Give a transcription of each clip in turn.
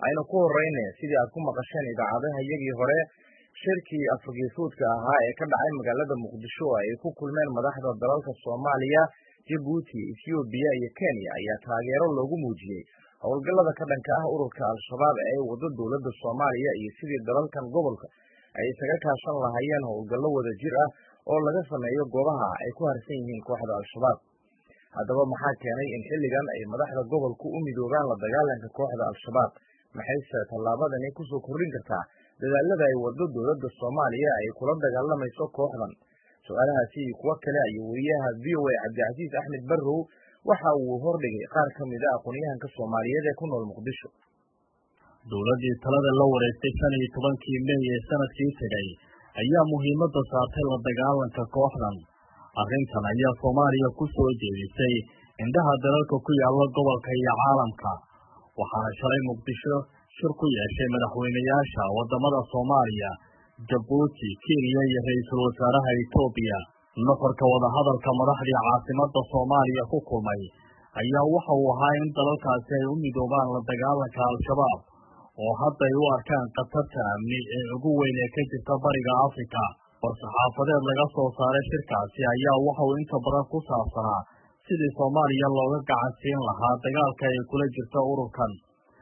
ayna ku horeyne sidii aad ku maqasheen idaacadaha iyagii hore shirkii Afrika ahaa ee ka dhacay magaalada Muqdisho ay ku kulmeen madaxda dalalka Soomaaliya, Djibouti, Ethiopia iyo Kenya ayaa taageero loogu muujiyay howlgallada ka dhanka ah ururka Al-Shabaab ee wada dowladda Soomaaliya iyo sidii dalalkan gobolka ay isaga kaashan lahaayeen howlgallo wada jir ah oo laga sameeyo goobaha ay ku harsan yihiin kooxda Al-Shabaab. haddaba maxaa keenay in xilligan ay madaxda gobolku u midoobaan la dagaalanka kooxda Al-Shabaab? maxayse tallaabadani ku soo kordhin kartaa dadaalada ay wado dowladda Soomaaliya ay kula dagaalamayso kooxdan? su'aalahaasi iyo kuwa kale ayuu wariyaha VOA Cabdicasiis Axmed Barrow waxa uu hordhigay qaar ka mid ah aqoonyahanka Soomaaliyeed ee ku nool Muqdisho. dowladdii talada la wareegtay 15kii May ee sanadkii tagay ayaa muhiimadda saartay la dagaalanka kooxdan. arrintan ayaa Soomaaliya ku soo jeedisay indhaha dalalka ku yaala gobolka iyo caalamka, waxaana shalay Muqdisho shir ku yeeshay madaxweynayaasha wadamada Soomaaliya, Djibouti, Kenya iyo ra'iisul wasaaraha Ethiopia. nuxurka wadahadalka madaxdii caasimadda Soomaaliya ku kulmay ayaa waxa uu ahaa in dalalkaasi ay u midoobaan la dagaalanka Al-Shabaab oo hadda ay u arkaan khatarta amni ee ugu weyn ee ka jirta bariga Afrika. war-saxaafadeed laga soo saaray shirkaasi ayaa waxa uu inta badan ku saabsanaa sidii Soomaaliya looga gacan siin lahaa dagaalka ay kula jirta ururkan.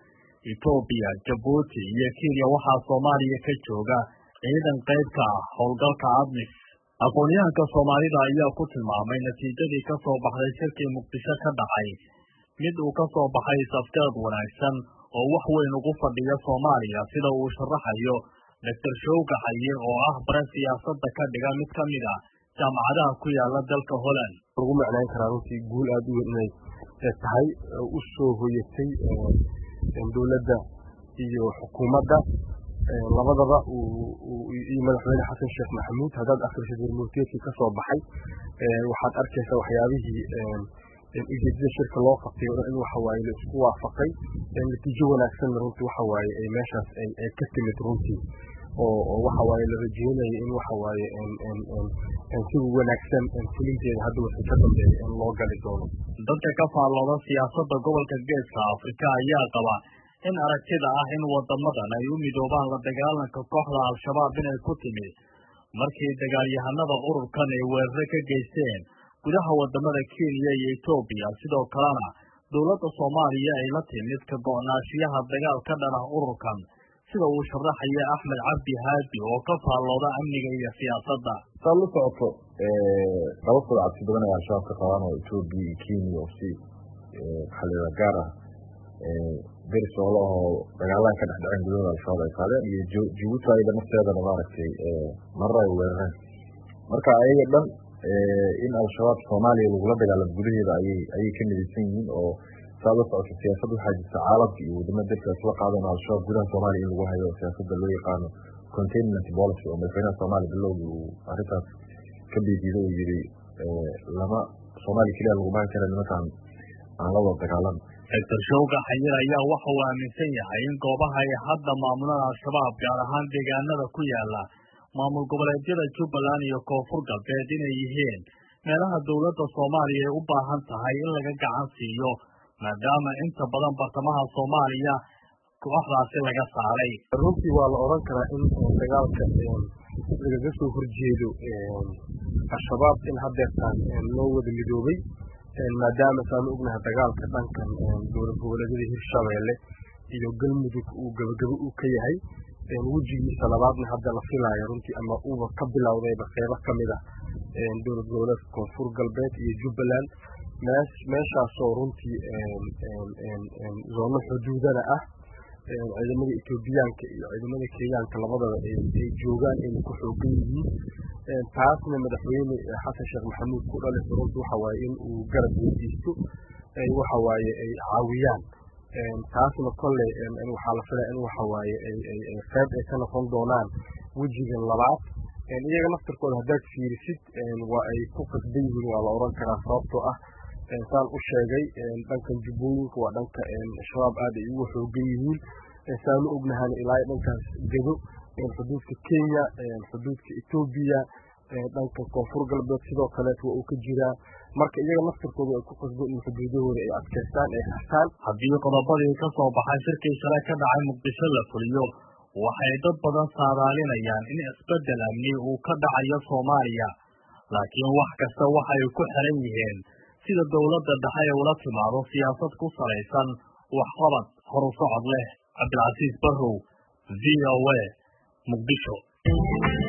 Ethiopia, Djibouti iyo Kenya waxaa Soomaaliya ka jooga ciidan qayb ka ah howlgalka ADMIS. aqoonyahanka Soomaalida ayaa ku tilmaamay natiijadii ka soo baxday shirkii Muqdisho ka dhacay mid uu ka soo baxay safteed wanaagsan oo wax weyn ugu fadhiya Soomaaliya, sida uu sharaxayo Dr. Showga Xaye oo ah bare siyaasadda ka dhiga mid ka mid ah jaamacadaha ku yaala dalka Holland. ugu macnayn karaa runtii guul aad u weyn inay tahay u soo hoyatay dowladda iyo xukuumadda labadaba iyo madaxweyne xasan sheekh maxamuud. haddaad akhrisid warmurtiyeedkii ka soo baxay waxaad arkaysaa waxyaabihii ujeedada shirka loo qabtay in waxa waaye la isku waafaqay natiijo wanaagsan runtii waxa waaye ay meeshaas ay ka timid runtii oo waxa waaye la rajeynayo in waxa waaye si wanaagsan fulinteeda hadda wixii ka dambeeya in loo gali doono. dadka ka faallooda siyaasadda gobolka Geeska Afrika ayaa qaba in aragtida ah in wadamadan ay u midoobaan la dagaalanka kooxda Al-Shabaab inay ku timid markii dagaalyahanada ururkan ay weeraro ka geysteen gudaha wadamada Kenya iyo Ethiopia. sidoo kalena dowladda Soomaaliya ay la timid ka go'naanshiyaha dagaal ka dhan ah ururkan, sida uu sharaxaya Axmed Cabdi Haadi oo ka faallooda amniga iyo siyaasadda. saa la socoto sababtooda cabsi badan ay Al-Shabaab ka qabaan oo Ethiopia iyo Kenya oo si xalliga gaar ah deris oo la oo dagaalan ka dhex dhaceen gudaha Al-Shabaab ay qaadeen iyo Djibouti ayada nafteedana maaragtay marar ay weerareen. marka ayaga dhan in Al-Shabaab Soomaaliya lagula dagaalamo gudaheeda ayay ka midaysan yihiin oo saa la socoto siyaasadda waxaa jirta caalamka iyo wadamada dalkaas la qaadan Al-Shabaab gudaha Soomaaliya in lagu hayo siyaasadda loo yaqaano containment policy oo madaxweynaha Soomaaliya bilowgii uu arrintaas ka biidiyo uu yidhi lama Soomaaliya keliya laguma hayn kara nimankaan aan la wada dagaalano. Dr. Showga Xaye ayaa waxa uu aaminsan yahay in goobaha ay hadda maamulaan Al-Shabaab gaar ahaan deegaanada ku yaala maamul goboleedyada Jubbaland iyo Koonfur Galbeed inay yihiin meelaha dowladda Soomaaliya ay u baahan tahay in laga gacan siiyo, maadaama inta badan bartamaha Soomaaliya kooxdaasi laga saaray. runtii waa la oran karaa in dagaalka lagaga soo horjeedo Al-Shabaab in haddeertaan loo wada midoobay, maadaama saanu ognahay dagaalka dhankan dowlad goboleedyada Hirshabeelle iyo Galmudug uu gabagabo u ka yahay wejigiisa labaadna hadda la filayo runtii ama uuba ka bilowdayba qeybo ka mid ah dowlad goboleedka Koonfur Galbeed iyo Jubbaland meeshaasoo runtii zoono xuduudana ah ciidamada Etoobiyaanka iyo ciidamada Kenyaanka labadaba ay joogaan inay ku xoogan yihiin. taasna madaxweyne xasan sheekh maxamuud ku dhalay runtii waxa waaye in uu garab weydiisto waxa waaye ay caawiyaan. taasna kolle waxaa la filaya in waxa waaye qayb ay ka noqon doonaan wejigan labaad. iyaga naftarkooda haddaad fiirisid waa ay ku qasban yihiin waa la oran karaa, sababtoo ah saan u sheegay dhankan jubbooyinka waa dhanka shabaab aad ay ugu xoogan yihiin. saanu ognahan ilaa dhankaas gedo xuduudka Kenya xuduudka Ethiopia dhanka koonfur galbeed sidoo kaleet waa uu ka jiraa marka iyaga naftirkooda ay ku qasbo in xuduudahooda ay adkaystaan ay xirtaan. haddii qodobadii ka soo baxay shirkii shalay ka dhacay muqdisho la fuliyo waxay dad badan saadaalinayaan in isbeddel amni uu ka dhacayo Soomaaliya laakiin wax kasta waxay ku xiran yihiin sida dawladda dhexe ay ula timaado siyaasad ku salaysan waxqabad horusocod leh. Cabdilcasiis Barrow, VOA, Muqdisho.